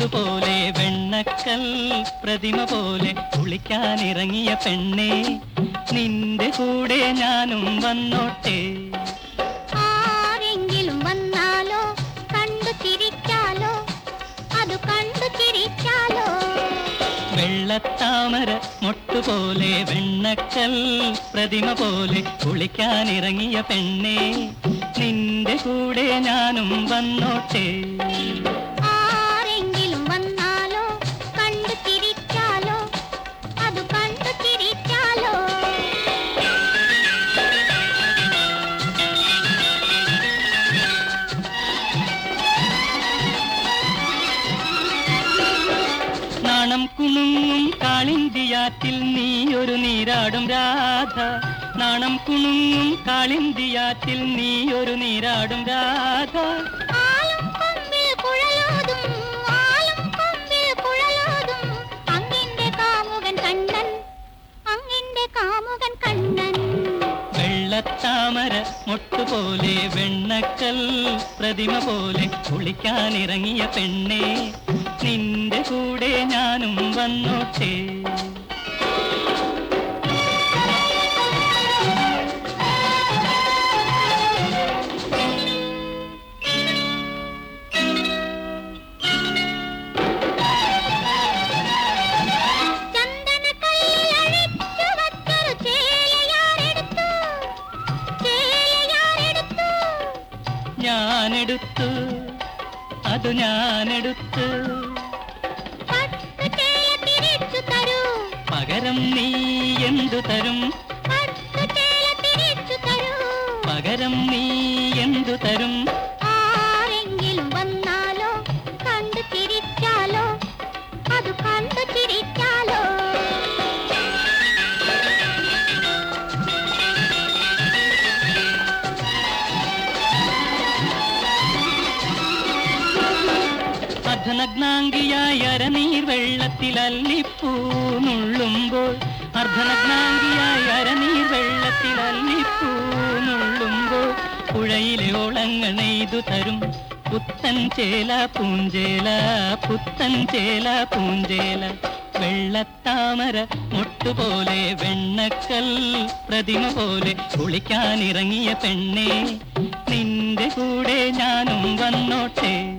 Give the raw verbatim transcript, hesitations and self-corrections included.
മുട്ടുപോലെ വെണ്ണക്കൽ പ്രതിമ പോലെ കുളിക്കാനിറങ്ങിയ പെണ്ണേ, നിന്റെ കൂടെ ഞാനും വന്നോട്ടെ. ആരെങ്കിലും വന്നാലോ കണ്ടു ചിരിച്ചാലോ, അത് കണ്ടു ചിരിച്ചാലോ. വെള്ളത്താമര മുട്ടുപോലെ വെണ്ണക്കൽ പ്രതിമ പോലെ കുളിക്കാനിറങ്ങിയ പെണ്ണേ, നിന്റെ കൂടെ ഞാനും വന്നോട്ടെ. ആരെങ്കിലും വന്നാലോ കണ്ടു ചിരിച്ചാലോ, അത് കണ്ടു ചിരിച്ചാലോ. നാണം കുണുങ്ങും കാളിന്തിയാറ്റിൽ നീയൊരു നീരാടും രാധ, നാണം കുണുങ്ങും കാളിന്തിയാറ്റിൽ നീയൊരു നീരാടും രാധ. ആലും കൊമ്പിൽ കുഴലോതും, ആലും കൊമ്പിൽ കുഴലോതും, അങ്ങിന്റെ കാമുകൻ കണ്ണൻ, അങ്ങിന്റെ കാമുകൻ കണ്ണൻ. വെള്ളത്താമര മുട്ടുപോലെ വെണ്ണക്കൽ പ്രതിമ പോലെ കുളിക്കാനിറങ്ങിയ പെണ്ണേ, നിന്റെ കൂടെ ഞാനും വന്നോട്ടെ. ഞാനെടുത്തു, അത് ഞാനെടുത്തു. പകരം നീ എന്തു തരും, പകരം നീ എന്തു തരും. ആരെങ്കിലും വന്നാലോ കണ്ടു ചിരിച്ചാലോ, അത് കണ്ടു ചിരിച്ചാലോ. അർദ്ധനഗ്നാംഗിയായ അരനീർ വെള്ളത്തിൽ അല്ലിപ്പൂ നുള്ളുമ്പോൾ, അർദ്ധനഗ്നാംഗിയായ അരനീർ വെള്ളത്തിൽ അല്ലിപ്പൂ നുള്ളുമ്പോൾ, പുഴയിലെ ഓളങ്ങൾ നെയ്തു തരും പുത്തൻ ചേല പൂഞ്ചേല, പുത്തൻ ചേല പൂഞ്ചേല. വെള്ളത്താമര മുട്ടുപോലെ വെണ്ണക്കൽ പ്രതിമ പോലെ കുളിക്കാനിറങ്ങിയ പെണ്ണേ, നിന്റെ കൂടെ ഞാനും വന്നോട്ടെ.